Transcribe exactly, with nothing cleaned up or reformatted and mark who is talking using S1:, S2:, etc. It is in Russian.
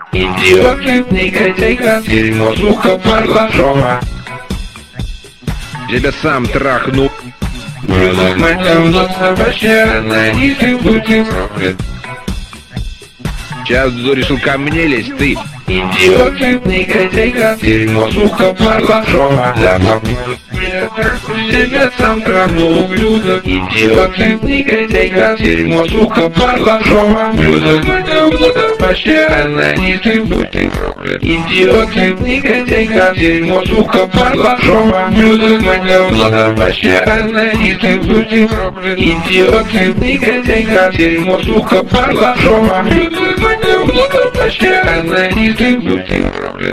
S1: Идиоты, негодяйка, дерьмо, сука, Барлашова.
S2: Тебя сам трахну. Сейчас решил ко мне лезть, ты.
S1: Идиоты, негодяйка, дерьмо, сука, Барлашова. Тебя сам трахну, ублюдок. Идиоты, негодяйка, дерьмо, сука, Барлашова. Вообще она не ты, будь ты проклят. Идиоты, негодяйка, дерьмо, сука, Барлашова. Вообще она не ты, будь ты проклят. Идиоты, негодяйка, дерьмо, сука, Барлашова. Вообще она не ты, будь ты проклят.